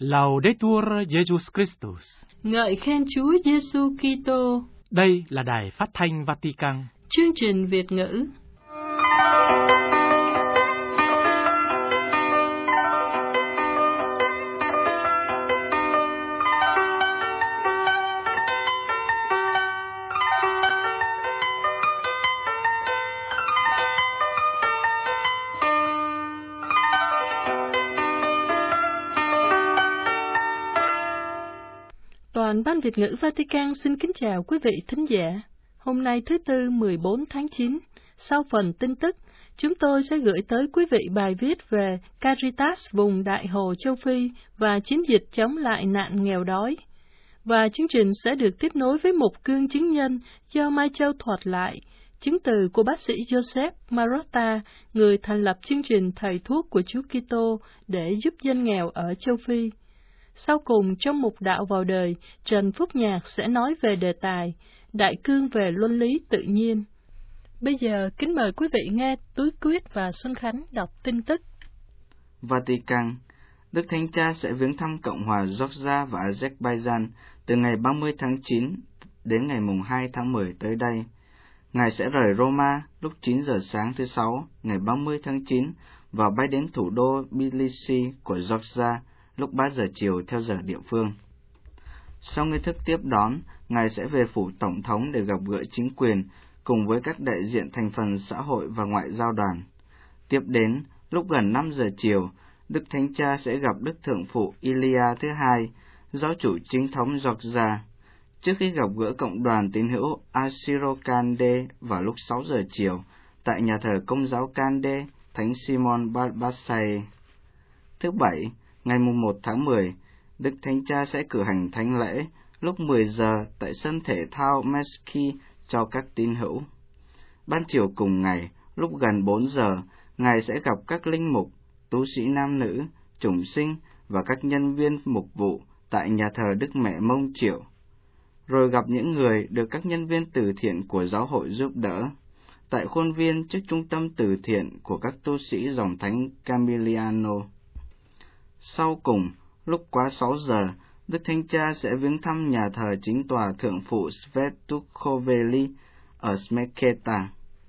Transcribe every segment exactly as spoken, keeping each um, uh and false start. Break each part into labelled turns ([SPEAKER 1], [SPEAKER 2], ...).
[SPEAKER 1] Laudetur Jesus Christus.
[SPEAKER 2] Ngợi khen Chúa Giêsu Kitô.
[SPEAKER 1] Đây là đài phát thanh Vatican.
[SPEAKER 2] Chương trình Việt ngữ. Toàn ban Việt ngữ Vatican xin kính chào quý vị thính giả. Hôm nay thứ Tư mười bốn tháng chín, sau phần tin tức, chúng tôi sẽ gửi tới quý vị bài viết về Caritas vùng Đại Hồ Châu Phi và chiến dịch chống lại nạn nghèo đói. Và chương trình sẽ được tiếp nối với một cương chứng nhân do Mai Châu thuật lại, chứng từ của bác sĩ Joseph Marotta, người thành lập chương trình Thầy Thuốc của Chúa Kitô để giúp dân nghèo ở Châu Phi. Sau cùng, trong mục Đạo vào đời, Trần Phúc Nhạc sẽ nói về đề tài Đại cương về luân lý tự nhiên. Bây giờ, kính mời quý vị nghe Túi Quyết và Xuân Khánh đọc tin tức.
[SPEAKER 3] Vatican, Đức Thánh Cha sẽ viếng thăm Cộng hòa Georgia và Azerbaijan từ ngày ba mươi tháng chín đến ngày mùng hai tháng mười tới đây. Ngài sẽ rời Roma lúc chín giờ sáng thứ Sáu, ngày ba mươi tháng chín, và bay đến thủ đô Tbilisi của Georgia lúc ba giờ chiều theo giờ địa phương. Sau nghi thức tiếp đón, Ngài sẽ về phủ Tổng thống để gặp gỡ chính quyền, cùng với các đại diện thành phần xã hội và ngoại giao đoàn. Tiếp đến, lúc gần năm giờ chiều, Đức Thánh Cha sẽ gặp Đức Thượng phụ Ilia thứ hai, giáo chủ chính thống Georgia, trước khi gặp gỡ cộng đoàn tín hữu Asiro Kande vào lúc sáu giờ chiều, tại nhà thờ Công giáo Kande, Thánh Simon Barbasae. Thứ Bảy, ngày mùng một tháng mười, Đức Thánh Cha sẽ cử hành thánh lễ lúc mười giờ tại sân thể thao Meski cho các tín hữu. Ban chiều cùng ngày, lúc gần bốn giờ, Ngài sẽ gặp các linh mục, tu sĩ nam nữ, chủng sinh và các nhân viên mục vụ tại nhà thờ Đức Mẹ Mông Triệu, rồi gặp những người được các nhân viên từ thiện của giáo hội giúp đỡ tại khuôn viên trước trung tâm từ thiện của các tu sĩ dòng thánh Camiliano. Sau cùng, lúc quá sáu giờ, Đức Thánh Cha sẽ viếng thăm nhà thờ chính tòa Thượng phụ Svetukhoveli ở Smeketa.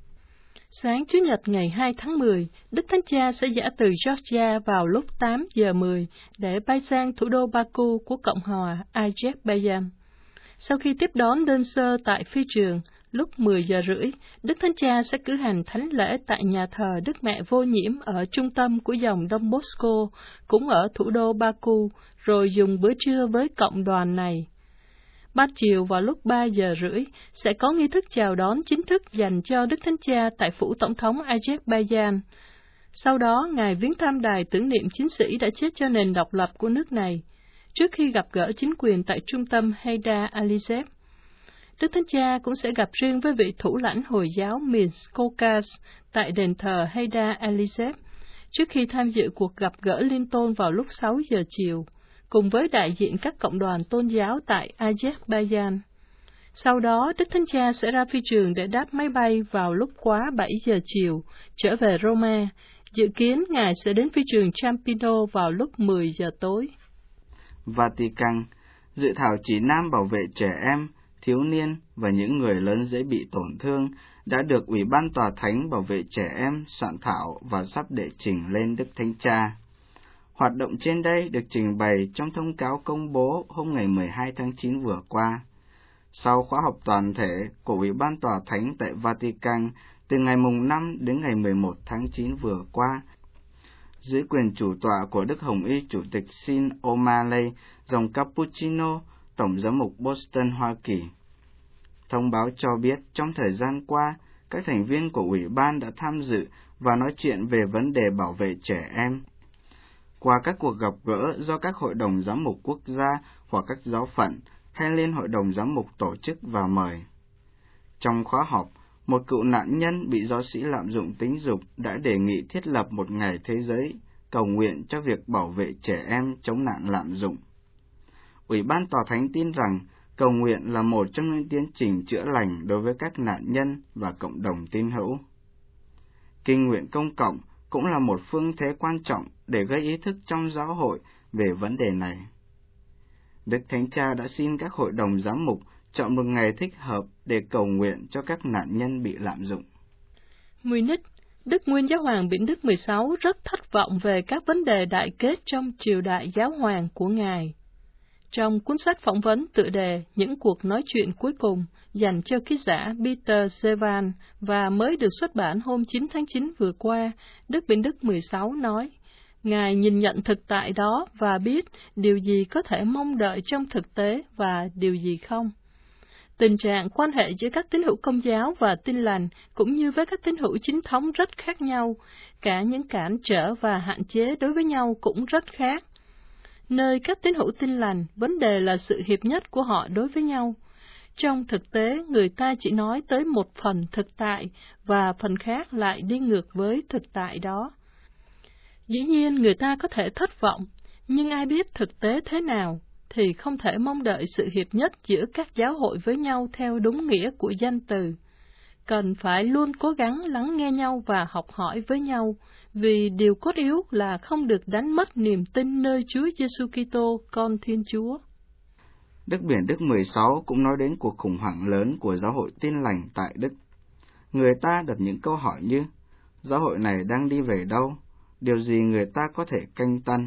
[SPEAKER 2] Sáng Chủ nhật ngày hai tháng mười, Đức Thánh Cha sẽ dã từ Georgia vào lúc tám giờ mười để bay sang thủ đô Baku của Cộng hòa Azerbaijan. Sau khi tiếp đón đơn sơ tại phi trường, lúc mười giờ rưỡi, Đức Thánh Cha sẽ cử hành thánh lễ tại nhà thờ Đức Mẹ Vô Nhiễm ở trung tâm của dòng Đông Bosco, cũng ở thủ đô Baku, rồi dùng bữa trưa với cộng đoàn này. Ban chiều vào lúc ba giờ rưỡi, sẽ có nghi thức chào đón chính thức dành cho Đức Thánh Cha tại phủ Tổng thống Azerbaijan. Sau đó, Ngài viếng thăm đài tưởng niệm chiến sĩ đã chết cho nền độc lập của nước này, trước khi gặp gỡ chính quyền tại trung tâm Haydar Aliyev. Đức Thánh Cha cũng sẽ gặp riêng với vị thủ lãnh Hồi giáo Minsk Caucus tại đền thờ Haydar Aliyev, trước khi tham dự cuộc gặp gỡ liên tôn vào lúc sáu giờ chiều, cùng với đại diện các cộng đoàn tôn giáo tại Azerbaijan. Sau đó, Đức Thánh Cha sẽ ra phi trường để đáp máy bay vào lúc quá bảy giờ chiều, trở về Roma. Dự kiến Ngài sẽ đến phi trường Ciampino vào lúc mười giờ tối.
[SPEAKER 3] Vatican, dự thảo chỉ nam bảo vệ trẻ em, thiếu niên và những người lớn dễ bị tổn thương đã được Ủy ban Tòa Thánh Bảo vệ Trẻ Em soạn thảo và sắp đệ trình lên Đức Thánh Cha. Hoạt động trên đây được trình bày trong thông cáo công bố hôm ngày mười hai tháng chín vừa qua. Sau khóa học toàn thể của Ủy ban Tòa Thánh tại Vatican từ ngày mùng năm đến ngày mười một tháng chín vừa qua, dưới quyền chủ tọa của Đức Hồng Y Chủ tịch Sin O'Malley, dòng Cappuccino, Tổng giám mục Boston, Hoa Kỳ. Thông báo cho biết trong thời gian qua, các thành viên của Ủy ban đã tham dự và nói chuyện về vấn đề bảo vệ trẻ em. Qua các cuộc gặp gỡ do các hội đồng giám mục quốc gia hoặc các giáo phận hay liên hội đồng giám mục tổ chức và mời. Trong khóa họp, một cựu nạn nhân bị giáo sĩ lạm dụng tính dục đã đề nghị thiết lập một ngày thế giới cầu nguyện cho việc bảo vệ trẻ em chống nạn lạm dụng. Ủy ban Tòa Thánh tin rằng cầu nguyện là một trong những tiến trình chữa lành đối với các nạn nhân và cộng đồng tín hữu. Kinh nguyện công cộng cũng là một phương thế quan trọng để gây ý thức trong giáo hội về vấn đề này. Đức Thánh Cha đã xin các hội đồng giám mục chọn một ngày thích hợp để cầu nguyện cho các nạn nhân bị lạm dụng.
[SPEAKER 2] Munich, Đức Nguyên Giáo hoàng Benedict mười sáu rất thất vọng về các vấn đề đại kết trong triều đại giáo hoàng của Ngài. Trong cuốn sách phỏng vấn tựa đề Những cuộc nói chuyện cuối cùng dành cho ký giả Peter Zevan và mới được xuất bản hôm chín tháng chín vừa qua, Đức Benedict mười sáu nói, Ngài nhìn nhận thực tại đó và biết điều gì có thể mong đợi trong thực tế và điều gì không. Tình trạng quan hệ giữa các tín hữu Công giáo và Tin lành cũng như với các tín hữu chính thống rất khác nhau, cả những cản trở và hạn chế đối với nhau cũng rất khác. Nơi các tín hữu Tin lành, vấn đề là sự hiệp nhất của họ đối với nhau. Trong thực tế, người ta chỉ nói tới một phần thực tại và phần khác lại đi ngược với thực tại đó. Dĩ nhiên người ta có thể thất vọng, nhưng ai biết thực tế thế nào thì không thể mong đợi sự hiệp nhất giữa các giáo hội với nhau theo đúng nghĩa của danh từ. Cần phải luôn cố gắng lắng nghe nhau và học hỏi với nhau, vì điều cốt yếu là không được đánh mất niềm tin nơi Chúa Giêsu Kitô, Con Thiên Chúa.
[SPEAKER 3] Đức Biển Đức mười sáu cũng nói đến cuộc khủng hoảng lớn của giáo hội Tin lành tại Đức. Người ta đặt những câu hỏi như, giáo hội này đang đi về đâu? Điều gì người ta có thể canh tân?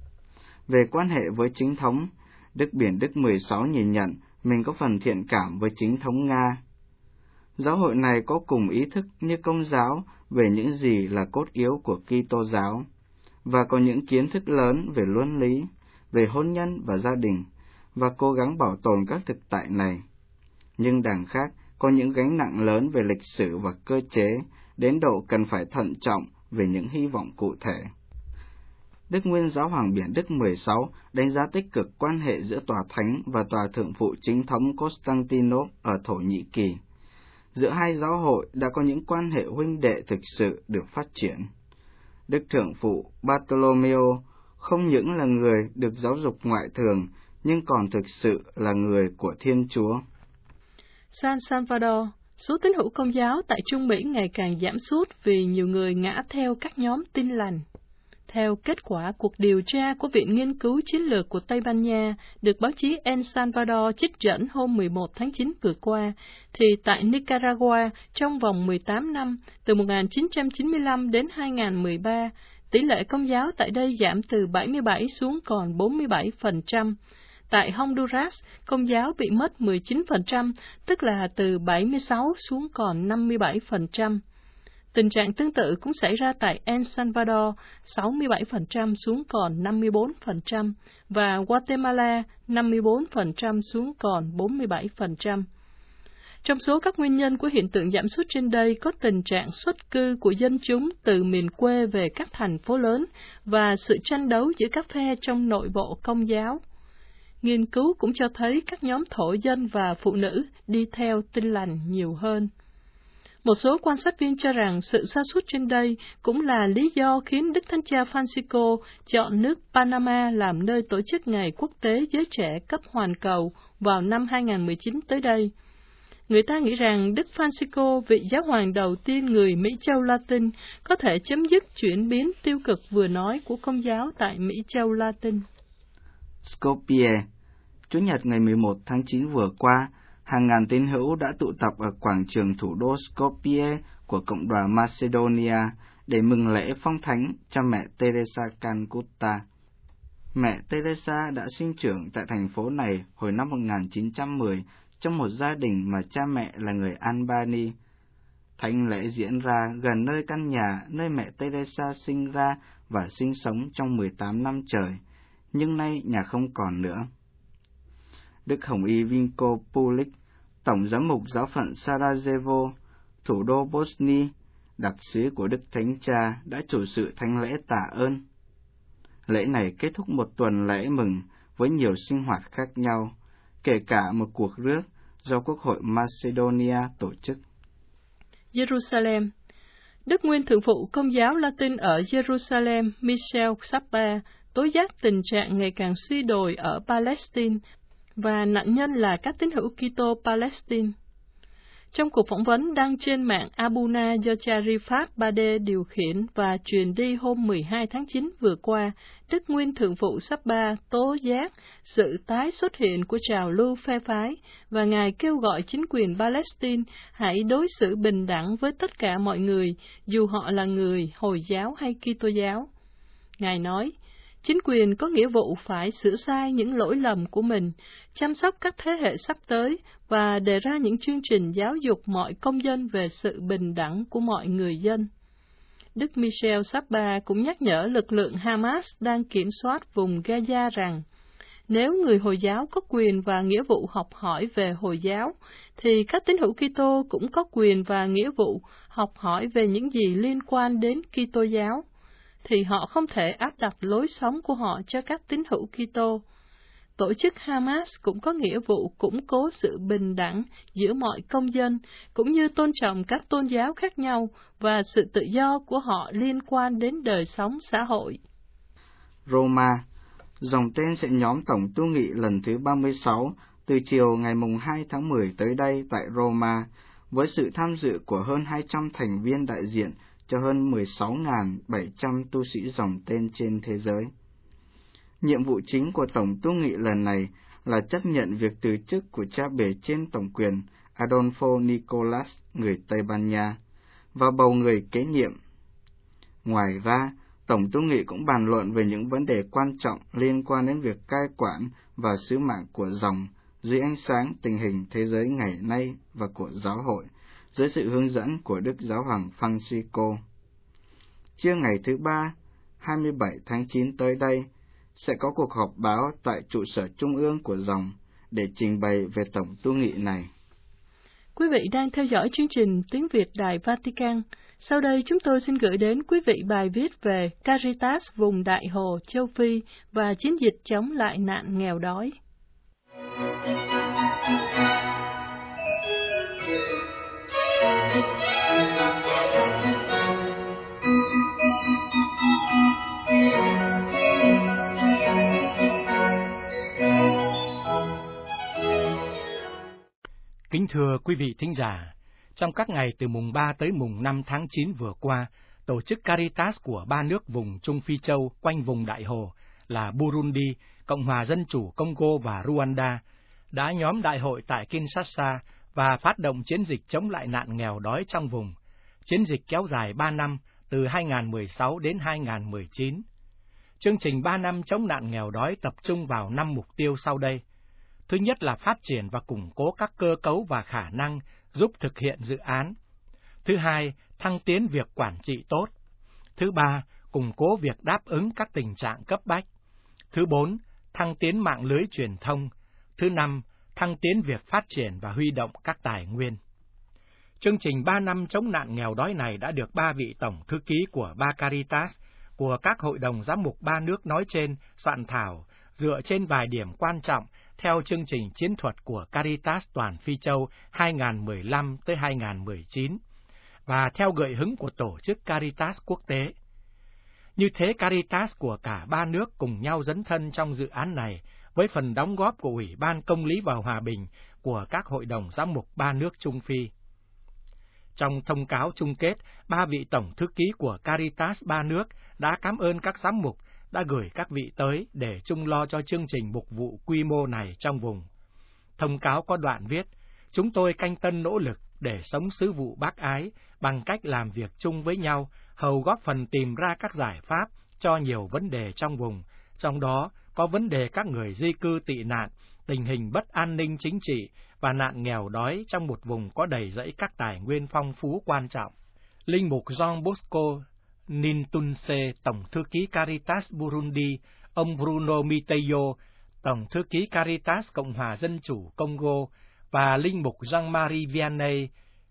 [SPEAKER 3] Về quan hệ với chính thống, Đức Biển Đức mười sáu nhìn nhận mình có phần thiện cảm với chính thống Nga. Giáo hội này có cùng ý thức như Công giáo về những gì là cốt yếu của Kitô giáo, và có những kiến thức lớn về luân lý, về hôn nhân và gia đình, và cố gắng bảo tồn các thực tại này. Nhưng đằng khác có những gánh nặng lớn về lịch sử và cơ chế, đến độ cần phải thận trọng về những hy vọng cụ thể. Đức Nguyên Giáo hoàng Biển Đức mười sáu đánh giá tích cực quan hệ giữa Tòa Thánh và Tòa Thượng phụ Chính thống Constantinople ở Thổ Nhĩ Kỳ. Giữa hai giáo hội đã có những quan hệ huynh đệ thực sự được phát triển. Đức Thượng phụ Bartolomeo không những là người được giáo dục ngoại thường, nhưng còn thực sự là người của Thiên Chúa.
[SPEAKER 2] San Salvador, số tín hữu Công giáo tại Trung Mỹ ngày càng giảm sút vì nhiều người ngã theo các nhóm Tin lành. Theo kết quả cuộc điều tra của Viện Nghiên cứu Chiến lược của Tây Ban Nha, được báo chí El Salvador trích dẫn hôm mười một tháng chín vừa qua, thì tại Nicaragua, trong vòng mười tám năm, từ một nghìn chín trăm chín mươi lăm đến hai nghìn không trăm mười ba, tỷ lệ Công giáo tại đây giảm từ bảy mươi bảy xuống còn bốn mươi bảy phần trăm. Tại Honduras, Công giáo bị mất mười chín phần trăm, tức là từ bảy mươi sáu xuống còn năm mươi bảy phần trăm. Tình trạng tương tự cũng xảy ra tại El Salvador, sáu mươi bảy phần trăm xuống còn năm mươi bốn phần trăm, và Guatemala, năm mươi bốn phần trăm xuống còn bốn mươi bảy phần trăm. Trong số các nguyên nhân của hiện tượng giảm sút trên đây có tình trạng xuất cư của dân chúng từ miền quê về các thành phố lớn và sự tranh đấu giữa các phe trong nội bộ Công giáo. Nghiên cứu cũng cho thấy các nhóm thổ dân và phụ nữ đi theo Tin lành nhiều hơn. Một số quan sát viên cho rằng sự sa sút trên đây cũng là lý do khiến Đức Thánh Cha Francisco chọn nước Panama làm nơi tổ chức Ngày Quốc tế Giới Trẻ cấp hoàn cầu vào năm hai nghìn không trăm mười chín tới đây. Người ta nghĩ rằng Đức Francisco, vị giáo hoàng đầu tiên người Mỹ châu Latin, có thể chấm dứt chuyển biến tiêu cực vừa nói của Công giáo tại Mỹ châu Latin.
[SPEAKER 3] Skopje, Chủ nhật ngày mười một tháng chín vừa qua, hàng ngàn tín hữu đã tụ tập ở quảng trường thủ đô Skopje của Cộng đoàn Macedonia để mừng lễ phong thánh cho mẹ Teresa Calcutta. Mẹ Teresa đã sinh trưởng tại thành phố này hồi năm một nghìn chín trăm mười trong một gia đình mà cha mẹ là người Albany. Thánh lễ diễn ra gần nơi căn nhà nơi mẹ Teresa sinh ra và sinh sống trong mười tám năm trời, nhưng nay nhà không còn nữa. Đức Hồng Y Vinko Pulic, Tổng giám mục giáo phận Sarajevo, thủ đô Bosnia, đặc sứ của Đức Thánh Cha, đã chủ sự thánh lễ tạ ơn. Lễ này kết thúc một tuần lễ mừng với nhiều sinh hoạt khác nhau, kể cả một cuộc rước do Quốc hội Macedonia tổ chức.
[SPEAKER 2] Jerusalem, Đức Nguyên Thượng phụ Công giáo Latin ở Jerusalem, Michel Sapa, tố giác tình trạng ngày càng suy đồi ở Palestine, và nạn nhân là các tín hữu Kitô Palestine. Trong cuộc phỏng vấn đăng trên mạng Abuna do cha Rifat Bade điều khiển và truyền đi hôm mười hai tháng chín vừa qua, Đức Nguyên Thượng phụ Sabba tố giác sự tái xuất hiện của trào lưu phe phái, và Ngài kêu gọi chính quyền Palestine hãy đối xử bình đẳng với tất cả mọi người, dù họ là người Hồi giáo hay Kitô giáo. Ngài nói, chính quyền có nghĩa vụ phải sửa sai những lỗi lầm của mình, chăm sóc các thế hệ sắp tới và đề ra những chương trình giáo dục mọi công dân về sự bình đẳng của mọi người dân. Đức Michel Sabba cũng nhắc nhở lực lượng Hamas đang kiểm soát vùng Gaza rằng, nếu người Hồi giáo có quyền và nghĩa vụ học hỏi về Hồi giáo, thì các tín hữu Kitô cũng có quyền và nghĩa vụ học hỏi về những gì liên quan đến Kitô giáo, thì họ không thể áp đặt lối sống của họ cho các tín hữu Kitô. Tổ chức Hamas cũng có nghĩa vụ củng cố sự bình đẳng giữa mọi công dân, cũng như tôn trọng các tôn giáo khác nhau và sự tự do của họ liên quan đến đời sống xã hội.
[SPEAKER 3] Roma, dòng tên sẽ nhóm tổng tu nghị lần thứ ba mươi sáu từ chiều ngày mùng hai tháng mười tới đây tại Roma, với sự tham dự của hơn hai trăm thành viên đại diện cho hơn mười sáu nghìn bảy trăm tu sĩ dòng tên trên thế giới. Nhiệm vụ chính của tổng tu nghị lần này là chấp nhận việc từ chức của cha bề trên tổng quyền Adolfo Nicolas, người Tây Ban Nha, và bầu người kế nhiệm. Ngoài ra, tổng tu nghị cũng bàn luận về những vấn đề quan trọng liên quan đến việc cai quản và sứ mạng của dòng dưới ánh sáng tình hình thế giới ngày nay và của giáo hội, dưới sự hướng dẫn của Đức Giáo hoàng Francisco. Trưa ngày thứ Ba, hai mươi bảy tháng chín tới đây, sẽ có cuộc họp báo tại trụ sở trung ương của dòng để trình bày về tổng tu nghị này.
[SPEAKER 2] Quý vị đang theo dõi chương trình Tiếng Việt Đài Vatican. Sau đây chúng tôi xin gửi đến quý vị bài viết về Caritas vùng Đại Hồ, châu Phi và chiến dịch chống lại nạn nghèo đói.
[SPEAKER 1] Kính thưa quý vị thính giả, trong các ngày từ mùng ba tới mùng năm tháng chín vừa qua, tổ chức Caritas của ba nước vùng Trung Phi Châu quanh vùng Đại Hồ là Burundi, Cộng hòa Dân chủ Congo và Rwanda đã nhóm đại hội tại Kinshasa và phát động chiến dịch chống lại nạn nghèo đói trong vùng. Chiến dịch kéo dài ba năm, từ hai nghìn không trăm mười sáu đến hai nghìn không trăm mười chín. Chương trình ba năm chống nạn nghèo đói tập trung vào năm mục tiêu sau đây. Thứ nhất là phát triển và củng cố các cơ cấu và khả năng giúp thực hiện dự án. Thứ hai, thăng tiến việc quản trị tốt. Thứ ba, củng cố việc đáp ứng các tình trạng cấp bách. Thứ bốn, thăng tiến mạng lưới truyền thông. Thứ năm, thăng tiến việc phát triển và huy động các tài nguyên. Chương trình ba năm chống nạn nghèo đói này đã được ba vị tổng thư ký của ba Caritas, của các hội đồng giám mục ba nước nói trên soạn thảo dựa trên vài điểm quan trọng theo chương trình chiến thuật của Caritas toàn Phi Châu hai nghìn không trăm mười lăm tới hai nghìn không trăm mười chín và theo gợi hứng của tổ chức Caritas quốc tế. Như thế, Caritas của cả ba nước cùng nhau dấn thân trong dự án này với phần đóng góp của Ủy ban Công lý và Hòa bình của các hội đồng giám mục ba nước Trung Phi. Trong thông cáo chung kết, ba vị tổng thư ký của Caritas ba nước đã cảm ơn các giám mục đã gửi các vị tới để chung lo cho chương trình mục vụ quy mô này trong vùng. Thông cáo có đoạn viết, chúng tôi canh tân nỗ lực để sống sứ vụ bác ái bằng cách làm việc chung với nhau, hầu góp phần tìm ra các giải pháp cho nhiều vấn đề trong vùng, trong đó có vấn đề các người di cư tị nạn, tình hình bất an ninh chính trị và nạn nghèo đói trong một vùng có đầy rẫy các tài nguyên phong phú quan trọng. Linh mục Jean Bosco Nintunse, Tổng thư ký Caritas Burundi, ông Bruno Miteyo, Tổng thư ký Caritas Cộng hòa Dân chủ Congo, và Linh mục Jean-Marie Vianney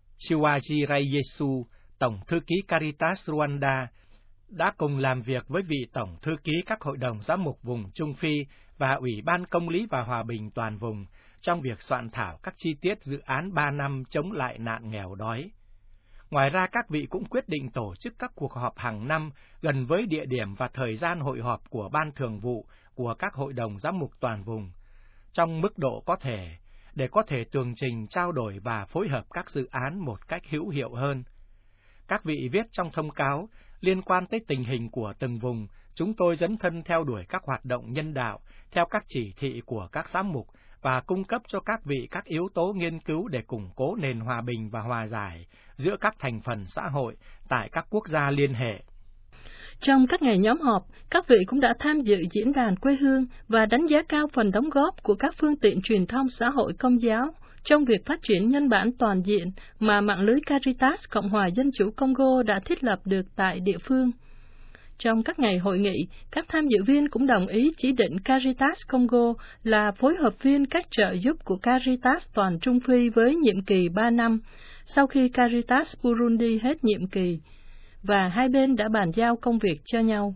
[SPEAKER 1] Chiwajirayesu, Tổng thư ký Caritas Rwanda, đã cùng làm việc với vị Tổng thư ký các hội đồng giám mục vùng Trung Phi và Ủy ban Công lý và Hòa bình toàn vùng trong việc soạn thảo các chi tiết dự án ba năm chống lại nạn nghèo đói. Ngoài ra, các vị cũng quyết định tổ chức các cuộc họp hàng năm gần với địa điểm và thời gian hội họp của Ban Thường vụ của các hội đồng giám mục toàn vùng, trong mức độ có thể, để có thể tường trình, trao đổi và phối hợp các dự án một cách hữu hiệu hơn. Các vị viết trong thông cáo, liên quan tới tình hình của từng vùng, chúng tôi dấn thân theo đuổi các hoạt động nhân đạo, theo các chỉ thị của các giám mục, và cung cấp cho các vị các yếu tố nghiên cứu để củng cố nền hòa bình và hòa giải giữa các thành phần xã hội tại các quốc gia liên hệ.
[SPEAKER 2] Trong các ngày nhóm họp, các vị cũng đã tham dự diễn đàn quê hương và đánh giá cao phần đóng góp của các phương tiện truyền thông xã hội Công giáo trong việc phát triển nhân bản toàn diện mà mạng lưới Caritas Cộng hòa Dân chủ Congo đã thiết lập được tại địa phương. Trong các ngày hội nghị, các tham dự viên cũng đồng ý chỉ định Caritas Congo là phối hợp viên các trợ giúp của Caritas toàn Trung Phi với nhiệm kỳ ba năm, sau khi Caritas Burundi hết nhiệm kỳ, và hai bên đã bàn giao công việc cho nhau.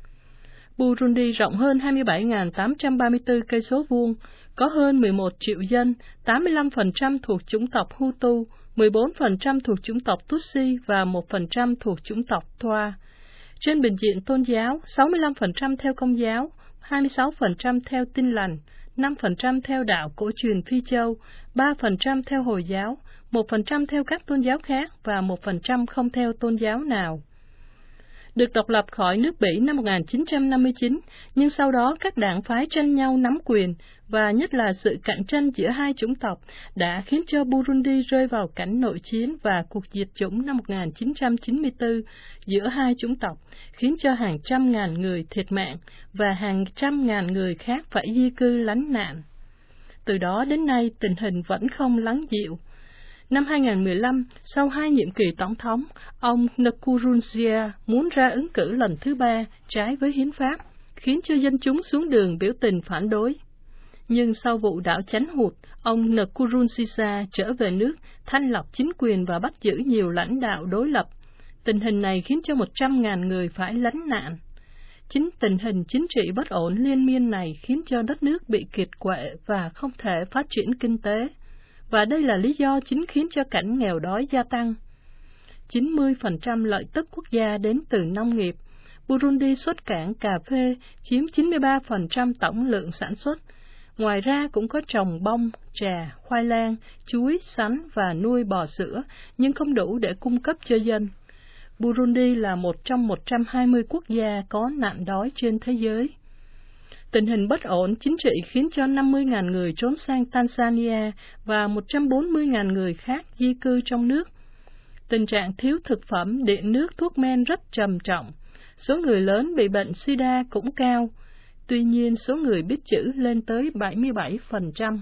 [SPEAKER 2] Burundi rộng hơn hai mươi bảy nghìn tám trăm ba mươi tư cây số vuông, có hơn mười một triệu dân, tám mươi lăm phần trăm thuộc chủng tộc Hutu, mười bốn phần trăm thuộc chủng tộc Tutsi và một phần trăm thuộc chủng tộc Twa. Trên bình diện tôn giáo, sáu mươi lăm phần trăm theo Công giáo, hai mươi sáu phần trăm theo Tin lành, năm phần trăm theo đạo cổ truyền Phi Châu, ba phần trăm theo Hồi giáo, một phần trăm theo các tôn giáo khác và một phần trăm không theo tôn giáo nào. Được độc lập khỏi nước Bỉ năm một nghìn chín trăm năm mươi chín, nhưng sau đó các đảng phái tranh nhau nắm quyền, và nhất là sự cạnh tranh giữa hai chủng tộc đã khiến cho Burundi rơi vào cảnh nội chiến và cuộc diệt chủng năm một nghìn chín trăm chín mươi tư giữa hai chủng tộc, khiến cho hàng trăm ngàn người thiệt mạng và hàng trăm ngàn người khác phải di cư lánh nạn. Từ đó đến nay, tình hình vẫn không lắng dịu. Năm hai nghìn mười lăm, sau hai nhiệm kỳ tổng thống, ông Nkurunziza muốn ra ứng cử lần thứ ba trái với hiến pháp, khiến cho dân chúng xuống đường biểu tình phản đối. Nhưng sau vụ đảo chánh hụt, ông Nkurunziza trở về nước, thanh lọc chính quyền và bắt giữ nhiều lãnh đạo đối lập. Tình hình này khiến cho một trăm ngàn người phải lánh nạn. Chính tình hình chính trị bất ổn liên miên này khiến cho đất nước bị kiệt quệ và không thể phát triển kinh tế. Và đây là lý do chính khiến cho cảnh nghèo đói gia tăng. chín mươi phần trăm lợi tức quốc gia đến từ nông nghiệp. Burundi xuất cảng cà phê chiếm chín mươi ba phần trăm tổng lượng sản xuất. Ngoài ra cũng có trồng bông, trà, khoai lang, chuối, sắn và nuôi bò sữa, nhưng không đủ để cung cấp cho dân. Burundi là một trong một trăm hai mươi quốc gia có nạn đói trên thế giới. Tình hình bất ổn chính trị khiến cho năm mươi nghìn người trốn sang Tanzania và một trăm bốn mươi nghìn người khác di cư trong nước. Tình trạng thiếu thực phẩm, điện nước, thuốc men rất trầm trọng. Số người lớn bị bệnh sida cũng cao. Tuy nhiên, số người biết chữ lên tới bảy mươi bảy phần trăm.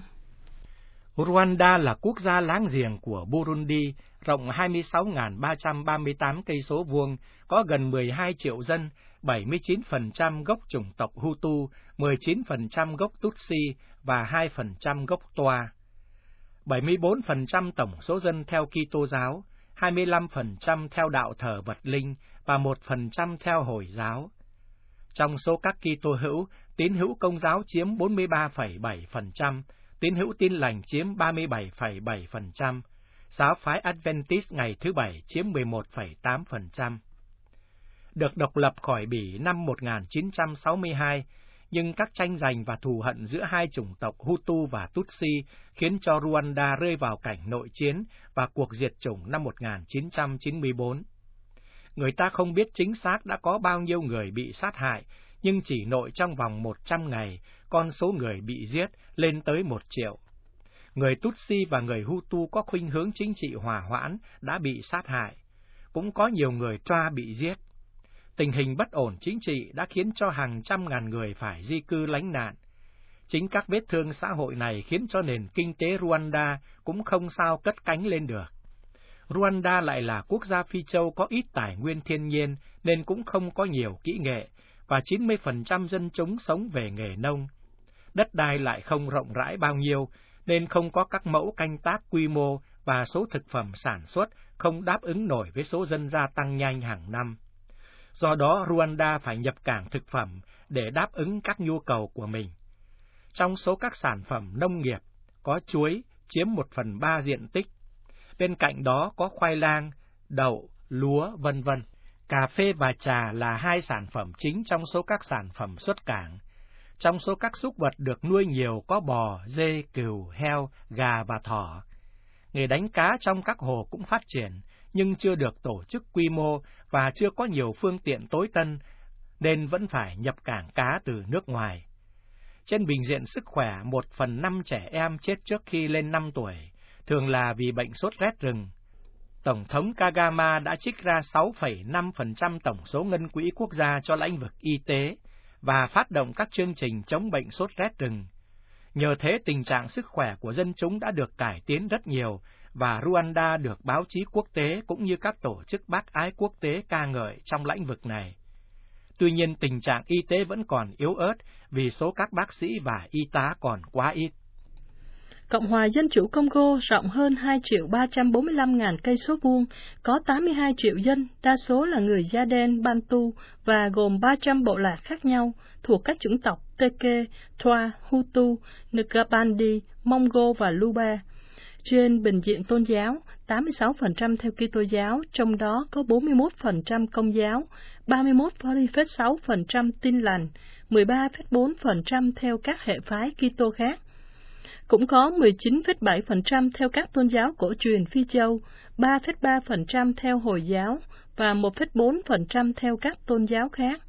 [SPEAKER 1] Rwanda là quốc gia láng giềng của Burundi, rộng hai mươi sáu nghìn ba trăm ba mươi tám cây số vuông, có gần mười hai triệu dân, bảy mươi chín phần trăm gốc chủng tộc Hutu, mười chín phần trăm gốc Tutsi và hai phần trăm gốc Twa. bảy mươi bốn phần trăm tổng số dân theo Kitô giáo, hai mươi lăm phần trăm theo đạo thờ vật linh và một phần trăm theo Hồi giáo. Trong số các Kitô hữu, tín hữu Công giáo chiếm bốn mươi ba phẩy bảy phần trăm, tín hữu Tin lành chiếm ba mươi bảy phẩy bảy phần trăm, giáo phái Adventist ngày thứ Bảy chiếm mười một phẩy tám phần trăm. Được độc lập khỏi Bỉ năm một nghìn chín trăm sáu mươi hai, nhưng các tranh giành và thù hận giữa hai chủng tộc Hutu và Tutsi khiến cho Rwanda rơi vào cảnh nội chiến và cuộc diệt chủng năm một nghìn chín trăm chín mươi tư. Người ta không biết chính xác đã có bao nhiêu người bị sát hại, nhưng chỉ nội trong vòng một trăm ngày, con số người bị giết lên tới một triệu. Người Tutsi và người Hutu có khuynh hướng chính trị hòa hoãn đã bị sát hại. Cũng có nhiều người Twa bị giết. Tình hình bất ổn chính trị đã khiến cho hàng trăm ngàn người phải di cư lánh nạn. Chính các vết thương xã hội này khiến cho nền kinh tế Rwanda cũng không sao cất cánh lên được. Rwanda lại là quốc gia Phi Châu có ít tài nguyên thiên nhiên nên cũng không có nhiều kỹ nghệ, và chín mươi phần trăm dân chúng sống về nghề nông. Đất đai lại không rộng rãi bao nhiêu, nên không có các mẫu canh tác quy mô và số thực phẩm sản xuất không đáp ứng nổi với số dân gia tăng nhanh hàng năm. Do đó, Rwanda phải nhập cảng thực phẩm để đáp ứng các nhu cầu của mình. Trong số các sản phẩm nông nghiệp, có chuối chiếm một phần ba diện tích. Bên cạnh đó có khoai lang, đậu, lúa, vân vân. Cà phê và trà là hai sản phẩm chính trong số các sản phẩm xuất cảng. Trong số các súc vật được nuôi nhiều có bò, dê, cừu, heo, gà và thỏ. Nghề đánh cá trong các hồ cũng phát triển, nhưng chưa được tổ chức quy mô và chưa có nhiều phương tiện tối tân, nên vẫn phải nhập cảng cá từ nước ngoài. Trên bình diện sức khỏe, một phần năm trẻ em chết trước khi lên năm tuổi, thường là vì bệnh sốt rét rừng. Tổng thống Kagame đã trích ra sáu phẩy năm phần trăm tổng số ngân quỹ quốc gia cho lĩnh vực y tế và phát động các chương trình chống bệnh sốt rét rừng. Nhờ thế, tình trạng sức khỏe của dân chúng đã được cải tiến rất nhiều, và Rwanda được báo chí quốc tế cũng như các tổ chức bác ái quốc tế ca ngợi trong lĩnh vực này. Tuy nhiên, tình trạng y tế vẫn còn yếu ớt vì số các bác sĩ và y tá còn quá ít.
[SPEAKER 2] Cộng hòa Dân chủ Congo rộng hơn hai triệu ba trăm bốn mươi lăm nghìn cây số vuông, có tám mươi hai triệu dân, đa số là người da đen, Bantu và gồm ba trăm bộ lạc khác nhau thuộc các chủng tộc Teke, Twa, Hutu, Ngabandi, Mongo và Luba. Trên bình diện tôn giáo, tám mươi sáu phần trăm theo Kitô giáo, trong đó có bốn mươi mốt phần trăm Công giáo, ba mươi mốt phẩy sáu phần trăm Tin lành, mười ba phẩy bốn phần trăm theo các hệ phái Kitô khác. Cũng có mười chín phẩy bảy phần trăm theo các tôn giáo cổ truyền Phi Châu, ba phẩy ba phần trăm theo Hồi giáo và một phẩy bốn phần trăm theo các tôn giáo khác.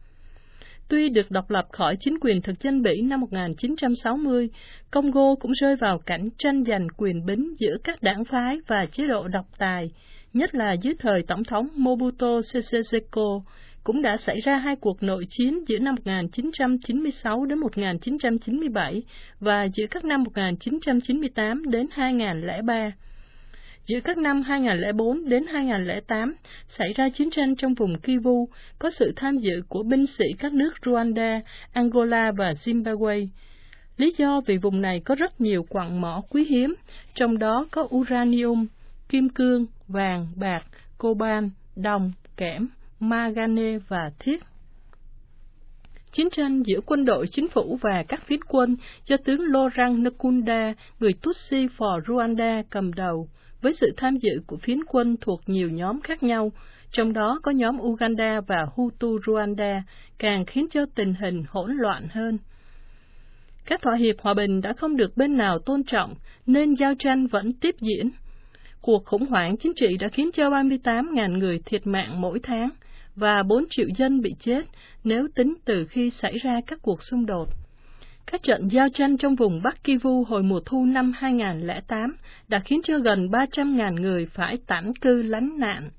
[SPEAKER 2] Tuy được độc lập khỏi chính quyền thực dân Bỉ năm một nghìn chín trăm sáu mươi, Congo cũng rơi vào cảnh tranh giành quyền bính giữa các đảng phái và chế độ độc tài, nhất là dưới thời Tổng thống Mobutu Sese Seko. Cũng đã xảy ra hai cuộc nội chiến giữa năm một nghìn chín trăm chín mươi sáu đến một nghìn chín trăm chín mươi bảy và giữa các năm một nghìn chín trăm chín mươi tám đến hai nghìn lẻ ba. Giữa các năm hai nghìn lẻ bốn đến hai nghìn lẻ tám, xảy ra chiến tranh trong vùng Kivu, có sự tham dự của binh sĩ các nước Rwanda, Angola và Zimbabwe. Lý do vì vùng này có rất nhiều quặng mỏ quý hiếm, trong đó có uranium, kim cương, vàng, bạc, coban, đồng, kẽm, manganê và thiết. Chiến tranh giữa quân đội chính phủ và các phiến quân do tướng Laurent Nkunda, người Tutsi for Rwanda cầm đầu, với sự tham dự của phiến quân thuộc nhiều nhóm khác nhau, trong đó có nhóm Uganda và Hutu Rwanda, càng khiến cho tình hình hỗn loạn hơn. Các thỏa hiệp hòa bình đã không được bên nào tôn trọng, nên giao tranh vẫn tiếp diễn. Cuộc khủng hoảng chính trị đã khiến cho ba mươi tám nghìn người thiệt mạng mỗi tháng, và bốn triệu dân bị chết nếu tính từ khi xảy ra các cuộc xung đột. Các trận giao tranh trong vùng Bắc Kivu hồi mùa thu năm hai nghìn lẻ tám đã khiến cho gần ba trăm nghìn người phải tản cư lánh nạn.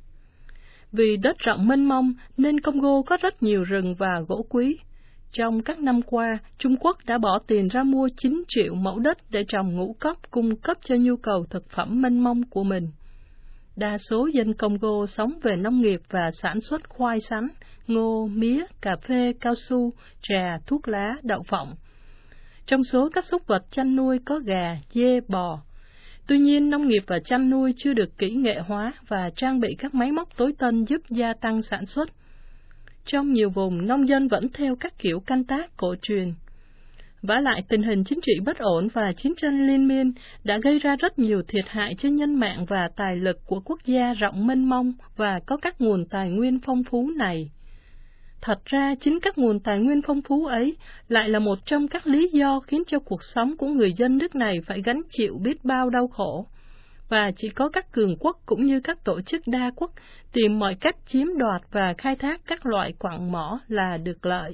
[SPEAKER 2] Vì đất rộng mênh mông nên Congo có rất nhiều rừng và gỗ quý. Trong các năm qua, Trung Quốc đã bỏ tiền ra mua chín triệu mẫu đất để trồng ngũ cốc cung cấp cho nhu cầu thực phẩm mênh mông của mình. Đa số dân Congo sống về nông nghiệp và sản xuất khoai sắn, ngô, mía, cà phê, cao su, trà, thuốc lá, đậu phộng. Trong số các súc vật chăn nuôi có gà, dê, bò. Tuy nhiên, nông nghiệp và chăn nuôi chưa được kỹ nghệ hóa và trang bị các máy móc tối tân giúp gia tăng sản xuất. Trong nhiều vùng, nông dân vẫn theo các kiểu canh tác cổ truyền. Vả lại, tình hình chính trị bất ổn và chiến tranh liên miên đã gây ra rất nhiều thiệt hại cho nhân mạng và tài lực của quốc gia rộng mênh mông và có các nguồn tài nguyên phong phú này. Thật ra, chính các nguồn tài nguyên phong phú ấy lại là một trong các lý do khiến cho cuộc sống của người dân nước này phải gánh chịu biết bao đau khổ. Và chỉ có các cường quốc cũng như các tổ chức đa quốc tìm mọi cách chiếm đoạt và khai thác các loại quặng mỏ là được lợi.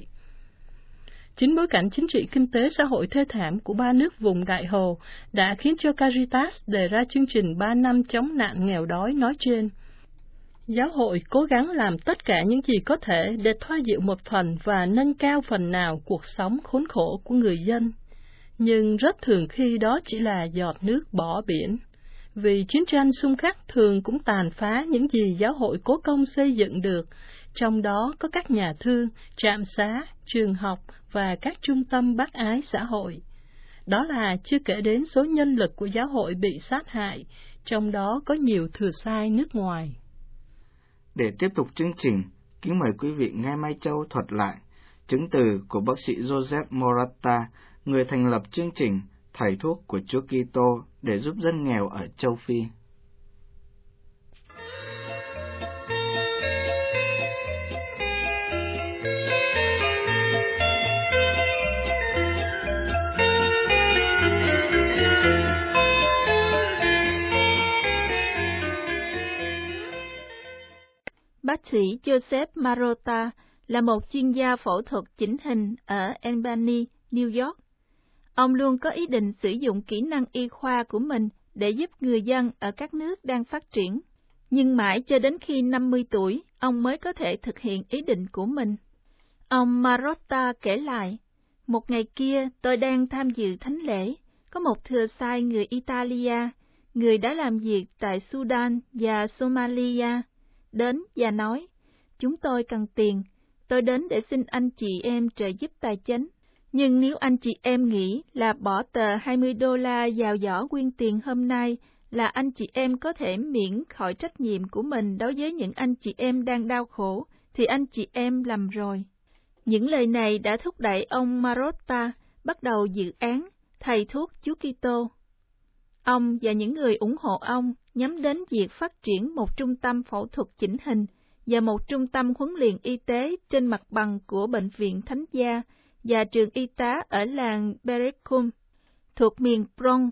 [SPEAKER 2] Chính bối cảnh chính trị kinh tế xã hội thê thảm của ba nước vùng Đại Hồ đã khiến cho Caritas đề ra chương trình ba năm chống nạn nghèo đói nói trên. Giáo hội cố gắng làm tất cả những gì có thể để thoa dịu một phần và nâng cao phần nào cuộc sống khốn khổ của người dân. Nhưng rất thường khi đó chỉ là giọt nước bỏ biển. Vì chiến tranh xung khắc thường cũng tàn phá những gì giáo hội cố công xây dựng được, trong đó có các nhà thương, trạm xá, trường học và các trung tâm bác ái xã hội. Đó là chưa kể đến số nhân lực của giáo hội bị sát hại, trong đó có nhiều thừa sai nước ngoài.
[SPEAKER 3] Để tiếp tục chương trình, kính mời quý vị nghe Mai Châu thuật lại chứng từ của bác sĩ Joseph Morata, người thành lập chương trình Thầy thuốc của Chúa Kitô để giúp dân nghèo ở châu Phi.
[SPEAKER 4] Bác sĩ Joseph Marotta là một chuyên gia phẫu thuật chỉnh hình ở Albany, New York. Ông luôn có ý định sử dụng kỹ năng y khoa của mình để giúp người dân ở các nước đang phát triển. Nhưng mãi cho đến khi năm mươi tuổi, ông mới có thể thực hiện ý định của mình. Ông Marotta kể lại, một ngày kia tôi đang tham dự thánh lễ, có một thừa sai người Italia, người đã làm việc tại Sudan và Somalia, đến và nói, chúng tôi cần tiền, tôi đến để xin anh chị em trợ giúp tài chính. Nhưng nếu anh chị em nghĩ là bỏ tờ hai mươi đô la vào giỏ quyên tiền hôm nay là anh chị em có thể miễn khỏi trách nhiệm của mình đối với những anh chị em đang đau khổ, thì anh chị em lầm rồi. Những lời này đã thúc đẩy ông Marotta bắt đầu dự án Thầy thuốc Chúa Kitô. Ông và những người ủng hộ ông nhắm đến việc phát triển một trung tâm phẫu thuật chỉnh hình và một trung tâm huấn luyện y tế trên mặt bằng của Bệnh viện Thánh Gia và trường y tá ở làng Berekum, thuộc miền Prong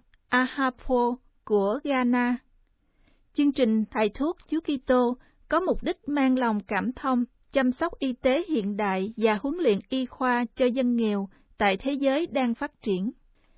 [SPEAKER 4] Ahafo của Ghana. Chương trình Thầy thuốc Chúa Kitô có mục đích mang lòng cảm thông, chăm sóc y tế hiện đại và huấn luyện y khoa cho dân nghèo tại thế giới đang phát triển.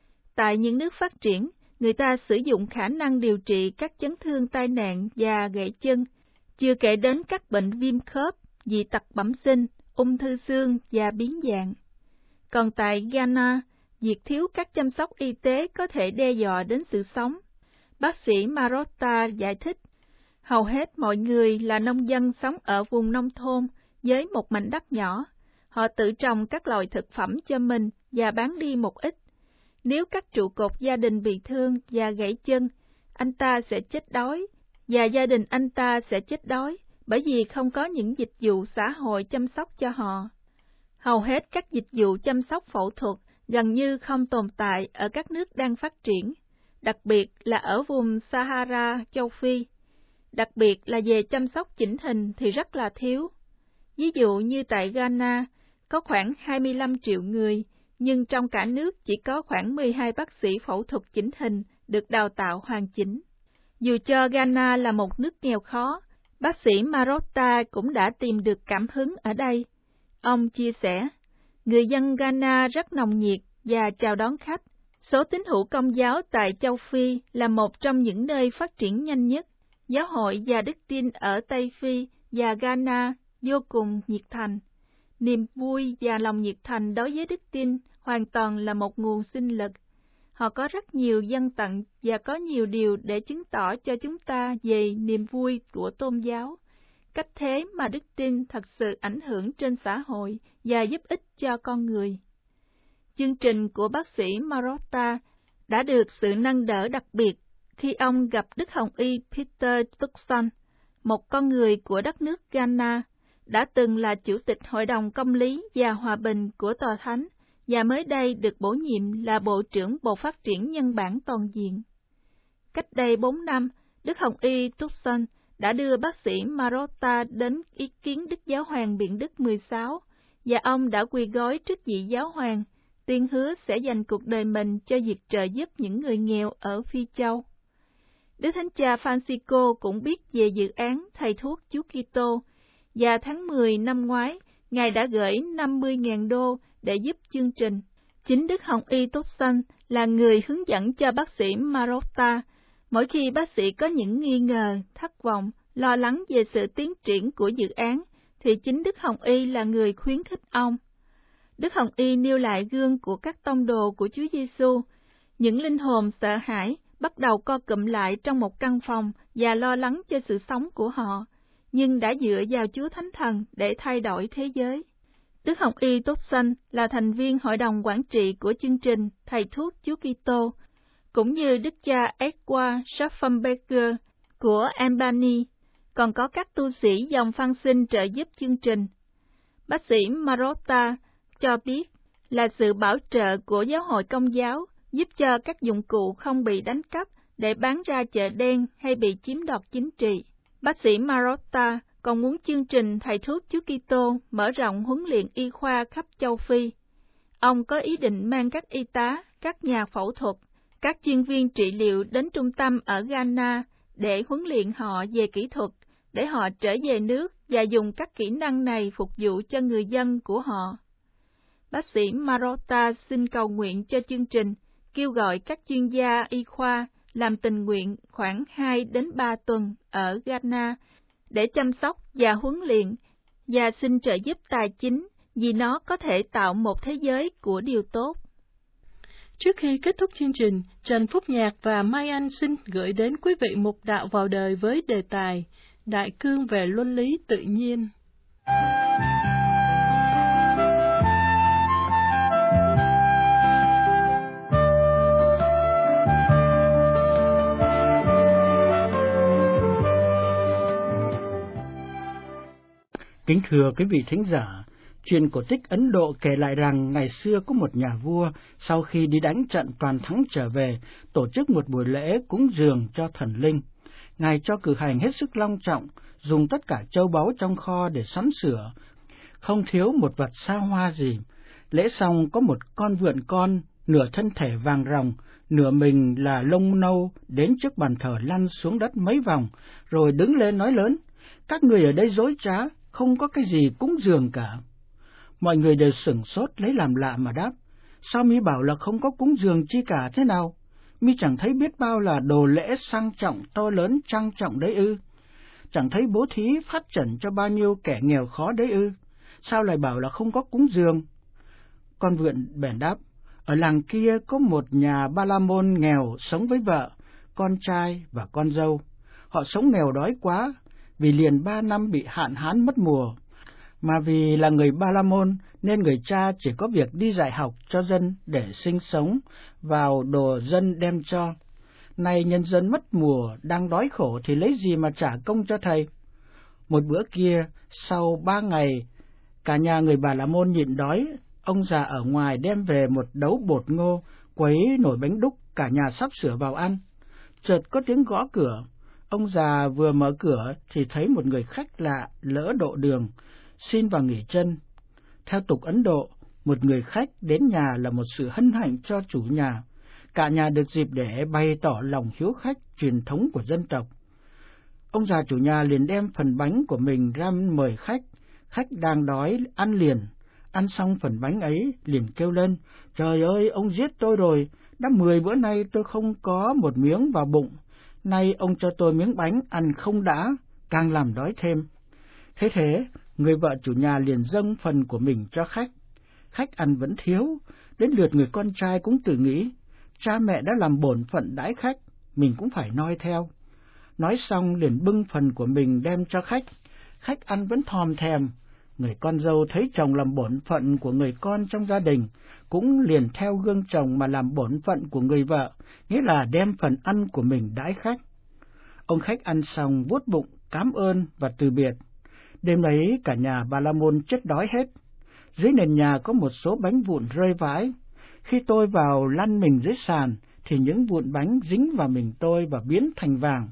[SPEAKER 4] Tại những nước phát triển, người ta sử dụng khả năng điều trị các chấn thương tai nạn và gãy chân, chưa kể đến các bệnh viêm khớp, dị tật bẩm sinh, ung thư xương và biến dạng. Còn tại Ghana, việc thiếu các chăm sóc y tế có thể đe dọa đến sự sống. Bác sĩ Marotta giải thích, hầu hết mọi người là nông dân sống ở vùng nông thôn với một mảnh đất nhỏ. Họ tự trồng các loại thực phẩm cho mình và bán đi một ít. Nếu các trụ cột gia đình bị thương và gãy chân, anh ta sẽ chết đói, và gia đình anh ta sẽ chết đói bởi vì không có những dịch vụ xã hội chăm sóc cho họ. Hầu hết các dịch vụ chăm sóc phẫu thuật gần như không tồn tại ở các nước đang phát triển, đặc biệt là ở vùng Sahara, châu Phi. Đặc biệt là về chăm sóc chỉnh hình thì rất là thiếu. Ví dụ như tại Ghana, có khoảng hai mươi lăm triệu người, nhưng trong cả nước chỉ có khoảng mười hai bác sĩ phẫu thuật chỉnh hình được đào tạo hoàn chỉnh. Dù cho Ghana là một nước nghèo khó, bác sĩ Marotta cũng đã tìm được cảm hứng ở đây. Ông chia sẻ, người dân Ghana rất nồng nhiệt và chào đón khách. Số tín hữu Công giáo tại châu Phi là một trong những nơi phát triển nhanh nhất. Giáo hội và đức tin ở Tây Phi và Ghana vô cùng nhiệt thành. Niềm vui và lòng nhiệt thành đối với đức tin hoàn toàn là một nguồn sinh lực. Họ có rất nhiều dân tận và có nhiều điều để chứng tỏ cho chúng ta về niềm vui của tôn giáo, cách thế mà đức tin thật sự ảnh hưởng trên xã hội và giúp ích cho con người. Chương trình của bác sĩ Marotta đã được sự nâng đỡ đặc biệt khi ông gặp Đức Hồng Y Peter Turkson, một con người của đất nước Ghana, đã từng là Chủ tịch Hội đồng Công lý và Hòa bình của Tòa Thánh, và mới đây được bổ nhiệm là Bộ trưởng Bộ Phát triển Nhân bản Toàn diện. Cách đây bốn năm, Đức Hồng Y Turkson đã đưa bác sĩ Marotta đến ý kiến Đức Giáo hoàng Biển Đức mười sáu, và ông đã quỳ gối trước vị Giáo hoàng, tuyên hứa sẽ dành cuộc đời mình cho việc trợ giúp những người nghèo ở Phi Châu. Đức Thánh Cha Francisco cũng biết về dự án Thầy thuốc Chúa Kitô, và tháng mười năm ngoái, Ngài đã gửi năm mươi nghìn đô để giúp chương trình. Chính Đức Hồng Y Turkson là người hướng dẫn cho bác sĩ Marotta. Mỗi khi bác sĩ có những nghi ngờ, thất vọng, lo lắng về sự tiến triển của dự án, thì chính Đức Hồng Y là người khuyến khích ông. Đức Hồng Y nêu lại gương của các tông đồ của Chúa Giêsu. Những linh hồn sợ hãi bắt đầu co cụm lại trong một căn phòng và lo lắng cho sự sống của họ, nhưng đã dựa vào Chúa Thánh Thần để thay đổi thế giới. Đức Hồng Y Turkson là thành viên hội đồng quản trị của chương trình Thầy thuốc Chúa Kitô, cũng như Đức cha Edward Schafferberger của Albany, còn có các tu sĩ dòng Phan Sinh trợ giúp chương trình. Bác sĩ Marotta cho biết là sự bảo trợ của Giáo hội Công giáo giúp cho các dụng cụ không bị đánh cắp để bán ra chợ đen hay bị chiếm đoạt chính trị. Bác sĩ Marotta còn muốn chương trình Thầy thuốc Chúa Kitô mở rộng huấn luyện y khoa khắp châu Phi. Ông có ý định mang các y tá, các nhà phẫu thuật, các chuyên viên trị liệu đến trung tâm ở Ghana để huấn luyện họ về kỹ thuật để họ trở về nước và dùng các kỹ năng này phục vụ cho người dân của họ. Bác sĩ Marotta xin cầu nguyện cho chương trình, kêu gọi các chuyên gia y khoa làm tình nguyện khoảng hai đến ba tuần ở Ghana để chăm sóc và huấn luyện, và xin trợ giúp tài chính vì nó có thể tạo một thế giới của điều tốt.
[SPEAKER 2] Trước khi kết thúc chương trình, Trần Phúc Nhạc và Mai Anh xin gửi đến quý vị một đạo vào đời với đề tài Đại cương về luân lý tự nhiên.
[SPEAKER 5] Kính thưa quý vị thính giả, chuyện cổ tích Ấn Độ kể lại rằng ngày xưa có một nhà vua sau khi đi đánh trận toàn thắng trở về, tổ chức một buổi lễ cúng dường cho thần linh. Ngài cho cử hành hết sức long trọng, dùng tất cả châu báu trong kho để sắm sửa, không thiếu một vật xa hoa gì. Lễ xong có một con vượn con, nửa thân thể vàng ròng, nửa mình là lông nâu, đến trước bàn thờ lăn xuống đất mấy vòng, rồi đứng lên nói lớn: "Các người ở đây dối trá, không có cái gì cúng dường cả." Mọi người đều sửng sốt lấy làm lạ mà đáp: "Sao mi bảo là không có cúng dường chi cả thế nào? Mi chẳng thấy biết bao là đồ lễ sang trọng, to lớn, trang trọng đấy ư? Chẳng thấy bố thí phát trần cho bao nhiêu kẻ nghèo khó đấy ư? Sao lại bảo là không có cúng dường?" Con vượn bèn đáp: "Ở làng kia có một nhà Ba La Môn nghèo sống với vợ, con trai và con dâu. Họ sống nghèo đói quá, vì liền ba năm bị hạn hán mất mùa. Mà vì là người Ba La Môn nên người cha chỉ có việc đi dạy học cho dân để sinh sống vào đồ dân đem cho. Nay nhân dân mất mùa, đang đói khổ thì lấy gì mà trả công cho thầy?" Một bữa kia, sau ba ngày, cả nhà người Bà La Môn nhịn đói, ông già ở ngoài đem về một đấu bột ngô, quấy nồi bánh đúc, cả nhà sắp sửa vào ăn. Chợt có tiếng gõ cửa. Ông già vừa mở cửa thì thấy một người khách lạ lỡ độ đường, xin vào nghỉ chân. Theo tục Ấn Độ, một người khách đến nhà là một sự hân hạnh cho chủ nhà. Cả nhà được dịp để bày tỏ lòng hiếu khách truyền thống của dân tộc. Ông già chủ nhà liền đem phần bánh của mình ra mời khách. Khách đang đói ăn liền. Ăn xong phần bánh ấy liền kêu lên: "Trời ơi, ông giết tôi rồi, đã mười bữa nay tôi không có một miếng vào bụng. Nay ông cho tôi miếng bánh ăn không đã, càng làm đói thêm." Thế thế, người vợ chủ nhà liền dâng phần của mình cho khách. Khách ăn vẫn thiếu, đến lượt người con trai cũng tự nghĩ: cha mẹ đã làm bổn phận đãi khách, mình cũng phải noi theo. Nói xong liền bưng phần của mình đem cho khách. Khách ăn vẫn thòm thèm. Người con dâu thấy chồng làm bổn phận của người con trong gia đình, cũng liền theo gương chồng mà làm bổn phận của người vợ, nghĩa là đem phần ăn của mình đãi khách. Ông khách ăn xong vuốt bụng, cám ơn và từ biệt. Đêm ấy cả nhà Bà La Môn chết đói hết. Dưới nền nhà có một số bánh vụn rơi vãi. Khi tôi vào lăn mình dưới sàn, thì những vụn bánh dính vào mình tôi và biến thành vàng.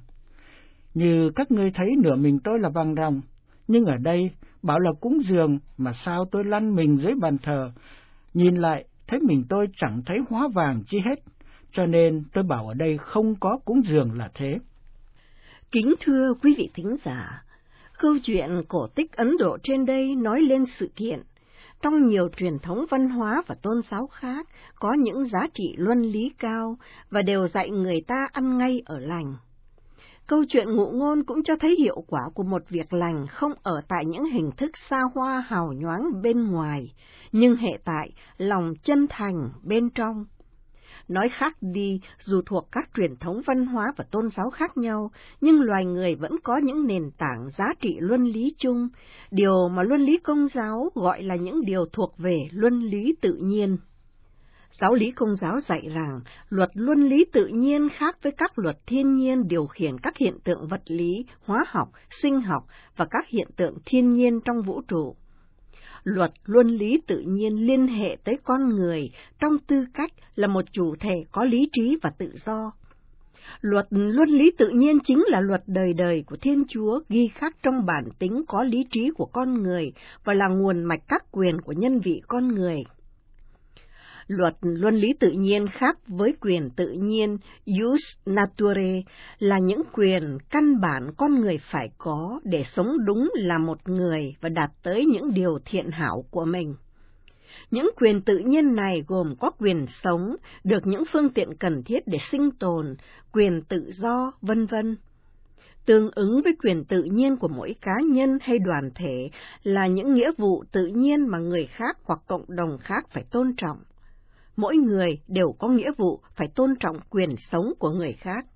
[SPEAKER 5] Như các ngươi thấy nửa mình tôi là vàng ròng, nhưng ở đây bảo là cúng dường mà sao tôi lăn mình dưới bàn thờ, nhìn lại thấy mình tôi chẳng thấy hóa vàng chi hết, cho nên tôi bảo ở đây không có cúng dường là thế.
[SPEAKER 6] Kính thưa quý vị thính giả, câu chuyện cổ tích Ấn Độ trên đây nói lên sự kiện. Trong nhiều truyền thống văn hóa và tôn giáo khác có những giá trị luân lý cao và đều dạy người ta ăn ngay ở lành. Câu chuyện ngụ ngôn cũng cho thấy hiệu quả của một việc lành không ở tại những hình thức xa hoa hào nhoáng bên ngoài, nhưng hệ tại lòng chân thành bên trong. Nói khác đi, dù thuộc các truyền thống văn hóa và tôn giáo khác nhau, nhưng loài người vẫn có những nền tảng giá trị luân lý chung, điều mà luân lý Công giáo gọi là những điều thuộc về luân lý tự nhiên. Giáo lý Công giáo dạy rằng luật luân lý tự nhiên khác với các luật thiên nhiên điều khiển các hiện tượng vật lý, hóa học, sinh học và các hiện tượng thiên nhiên trong vũ trụ. Luật luân lý tự nhiên liên hệ tới con người trong tư cách là một chủ thể có lý trí và tự do. Luật luân lý tự nhiên chính là luật đời đời của Thiên Chúa ghi khắc trong bản tính có lý trí của con người và là nguồn mạch các quyền của nhân vị con người. Luật luân lý tự nhiên khác với quyền tự nhiên jus naturae là những quyền căn bản con người phải có để sống đúng là một người và đạt tới những điều thiện hảo của mình. Những quyền tự nhiên này gồm có quyền sống, được những phương tiện cần thiết để sinh tồn, quyền tự do, vân vân. Tương ứng với quyền tự nhiên của mỗi cá nhân hay đoàn thể là những nghĩa vụ tự nhiên mà người khác hoặc cộng đồng khác phải tôn trọng. Mỗi người đều có nghĩa vụ phải tôn trọng quyền sống của người khác.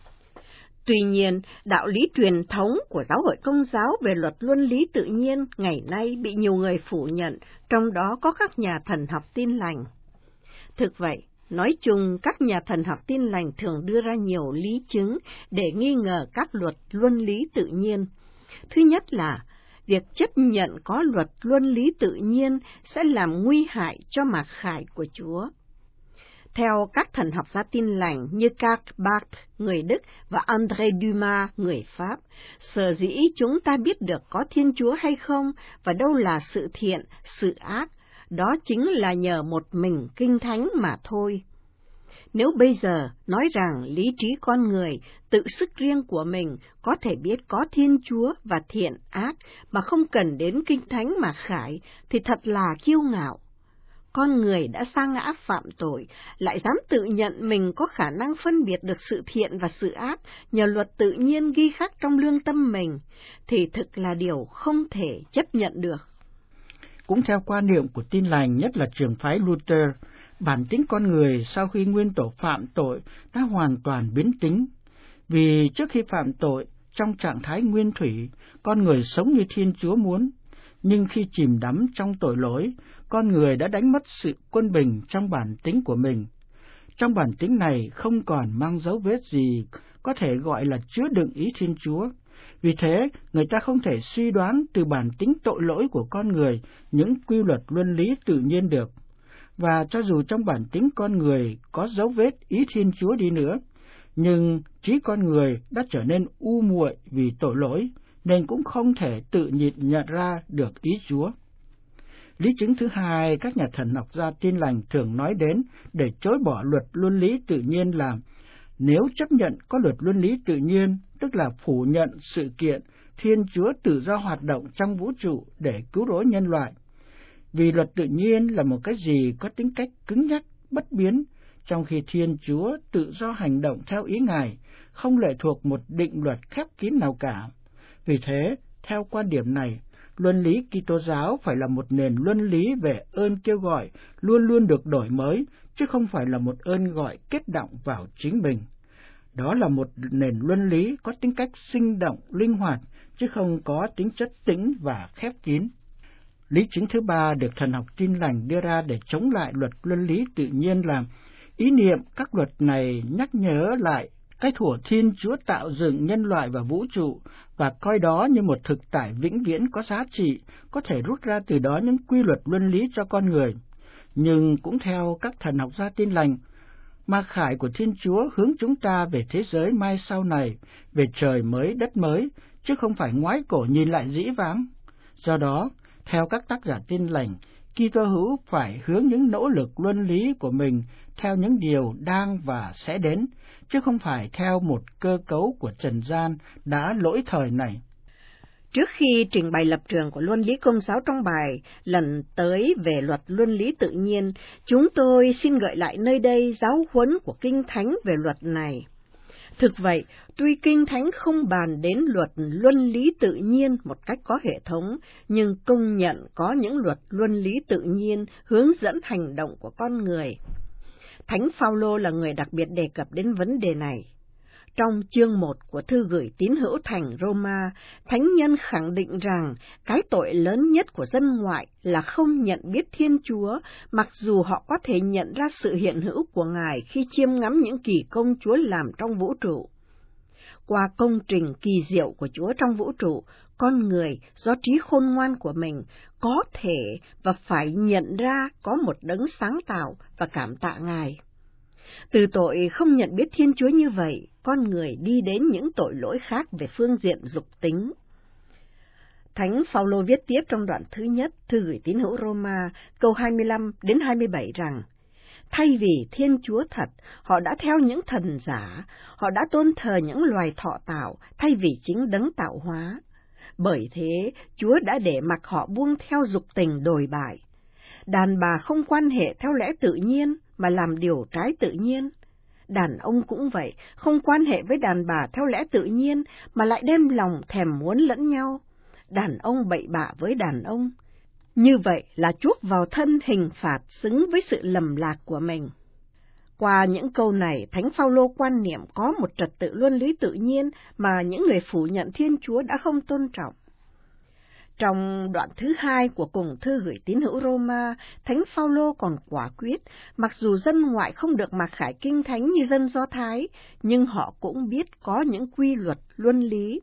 [SPEAKER 6] Tuy nhiên, đạo lý truyền thống của giáo hội Công giáo về luật luân lý tự nhiên ngày nay bị nhiều người phủ nhận, trong đó có các nhà thần học Tin lành. Thực vậy, nói chung các nhà thần học Tin lành thường đưa ra nhiều lý chứng để nghi ngờ các luật luân lý tự nhiên. Thứ nhất là, việc chấp nhận có luật luân lý tự nhiên sẽ làm nguy hại cho mặc khải của Chúa. Theo các thần học gia Tin lành như Karl Barth, người Đức, và André Dumas, người Pháp, sở dĩ chúng ta biết được có Thiên Chúa hay không và đâu là sự thiện, sự ác, đó chính là nhờ một mình Kinh Thánh mà thôi. Nếu bây giờ nói rằng lý trí con người, tự sức riêng của mình có thể biết có Thiên Chúa và thiện ác mà không cần đến Kinh Thánh mà khải, thì thật là kiêu ngạo. Con người đã sa ngã phạm tội, lại dám tự nhận mình có khả năng phân biệt được sự thiện và sự ác nhờ luật tự nhiên ghi khắc trong lương tâm mình, thì thực là điều không thể chấp nhận được.
[SPEAKER 5] Cũng theo quan niệm của Tin lành, nhất là trường phái Luther, bản tính con người sau khi nguyên tổ phạm tội đã hoàn toàn biến tính. Vì trước khi phạm tội, trong trạng thái nguyên thủy, con người sống như Thiên Chúa muốn, nhưng khi chìm đắm trong tội lỗi, con người đã đánh mất sự quân bình trong bản tính của mình. Trong bản tính này không còn mang dấu vết gì có thể gọi là chứa đựng ý Thiên Chúa. Vì thế, người ta không thể suy đoán từ bản tính tội lỗi của con người những quy luật luân lý tự nhiên được. Và cho dù trong bản tính con người có dấu vết ý Thiên Chúa đi nữa, nhưng trí con người đã trở nên u muội vì tội lỗi, nên cũng không thể tự nhìn nhận ra được ý Chúa. Lý chứng thứ hai các nhà thần học gia Tin lành thường nói đến để chối bỏ luật luân lý tự nhiên là nếu chấp nhận có luật luân lý tự nhiên, tức là phủ nhận sự kiện Thiên Chúa tự do hoạt động trong vũ trụ để cứu rỗi nhân loại. Vì luật tự nhiên là một cái gì có tính cách cứng nhắc, bất biến, trong khi Thiên Chúa tự do hành động theo ý Ngài, không lệ thuộc một định luật khép kín nào cả. Vì thế, theo quan điểm này, luân lý Kitô giáo phải là một nền luân lý về ơn kêu gọi luôn luôn được đổi mới, chứ không phải là một ơn gọi kết động vào chính mình. Đó là một nền luân lý có tính cách sinh động, linh hoạt, chứ không có tính chất tĩnh và khép kín. Lý chứng thứ ba được thần học Tin lành đưa ra để chống lại luật luân lý tự nhiên là ý niệm các luật này nhắc nhớ lại cái thuở Thiên Chúa tạo dựng nhân loại và vũ trụ và coi đó như một thực tại vĩnh viễn có giá trị, có thể rút ra từ đó những quy luật luân lý cho con người. Nhưng cũng theo các thần học gia Tin lành, ma khải của Thiên Chúa hướng chúng ta về thế giới mai sau này, về trời mới đất mới, chứ không phải ngoái cổ nhìn lại dĩ vãng. Do đó, theo các tác giả Tin lành, Kitô hữu phải hướng những nỗ lực luân lý của mình theo những điều đang và sẽ đến, chứ không phải theo một cơ cấu của trần gian đã lỗi thời này.
[SPEAKER 6] Trước khi trình bày lập trường của luân lý Công giáo trong bài lần tới về luật luân lý tự nhiên, chúng tôi xin gợi lại nơi đây giáo huấn của Kinh Thánh về luật này. Thực vậy, tuy Kinh Thánh không bàn đến luật luân lý tự nhiên một cách có hệ thống, nhưng công nhận có những luật luân lý tự nhiên hướng dẫn hành động của con người. Thánh Phaolô là người đặc biệt đề cập đến vấn đề này. Trong chương một của thư gửi tín hữu thành Roma, thánh nhân khẳng định rằng cái tội lớn nhất của dân ngoại là không nhận biết Thiên Chúa, mặc dù họ có thể nhận ra sự hiện hữu của Ngài khi chiêm ngắm những kỳ công Chúa làm trong vũ trụ. Qua công trình kỳ diệu của Chúa trong vũ trụ, con người do trí khôn ngoan của mình có thể và phải nhận ra có một đấng sáng tạo và cảm tạ Ngài. Từ tội không nhận biết Thiên Chúa như vậy, con người đi đến những tội lỗi khác về phương diện dục tính. Thánh Phaolô viết tiếp trong đoạn thứ nhất thư gửi tín hữu Roma, câu hai mươi lăm đến hai mươi bảy rằng: Thay vì Thiên Chúa thật, họ đã theo những thần giả, họ đã tôn thờ những loài thọ tạo thay vì chính đấng tạo hóa. Bởi thế, Chúa đã để mặc họ buông theo dục tình đồi bại. Đàn bà không quan hệ theo lẽ tự nhiên mà làm điều trái tự nhiên. Đàn ông cũng vậy, không quan hệ với đàn bà theo lẽ tự nhiên mà lại đem lòng thèm muốn lẫn nhau. Đàn ông bậy bạ với đàn ông. Như vậy là chuốc vào thân hình phạt xứng với sự lầm lạc của mình. Qua những câu này, Thánh Phaolô quan niệm có một trật tự luân lý tự nhiên mà những người phủ nhận Thiên Chúa đã không tôn trọng. Trong đoạn thứ hai của cùng thư gửi tín hữu Roma, Thánh Phaolô còn quả quyết, mặc dù dân ngoại không được mặc khải kinh thánh như dân Do Thái, nhưng họ cũng biết có những quy luật luân lý.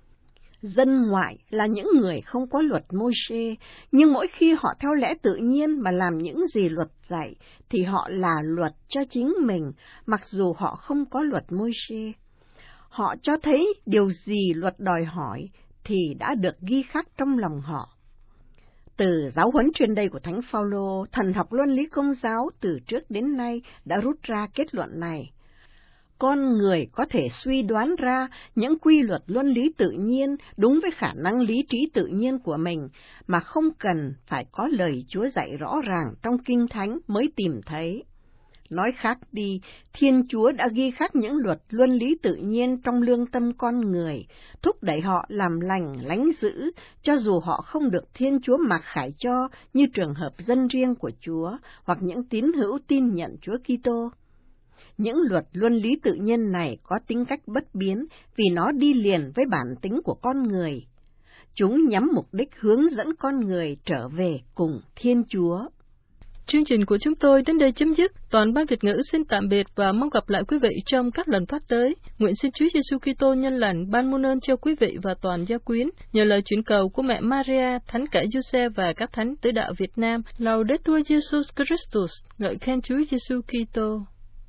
[SPEAKER 6] Dân ngoại là những người không có luật Môi-se, nhưng mỗi khi họ theo lẽ tự nhiên mà làm những gì luật dạy, thì họ là luật cho chính mình, mặc dù họ không có luật Môi-se. Họ cho thấy điều gì luật đòi hỏi, thì đã được ghi khắc trong lòng họ. Từ giáo huấn trên đây của Thánh Phaolô, thần học luân lý Công giáo từ trước đến nay đã rút ra kết luận này. Con người có thể suy đoán ra những quy luật luân lý tự nhiên đúng với khả năng lý trí tự nhiên của mình, mà không cần phải có lời Chúa dạy rõ ràng trong Kinh Thánh mới tìm thấy. Nói khác đi, Thiên Chúa đã ghi khắc những luật luân lý tự nhiên trong lương tâm con người, thúc đẩy họ làm lành lánh dữ, cho dù họ không được Thiên Chúa mặc khải cho như trường hợp dân riêng của Chúa hoặc những tín hữu tin nhận Chúa Kitô. Những luật luân lý tự nhiên này có tính cách bất biến vì nó đi liền với bản tính của con người. Chúng nhắm mục đích hướng dẫn con người trở về cùng Thiên Chúa.
[SPEAKER 2] Chương trình của chúng tôi đến đây chấm dứt. Toàn ban Việt ngữ xin tạm biệt và mong gặp lại quý vị trong các lần phát tới. Nguyện xin Chúa Giêsu Kitô nhân lành ban muôn ơn cho quý vị và toàn gia quyến. Nhờ lời chuyển cầu của mẹ Maria, Thánh cả Giuse và các thánh tứ đạo Việt Nam. Laudetur Jesus Christus, ngợi khen Chúa Giêsu Kitô.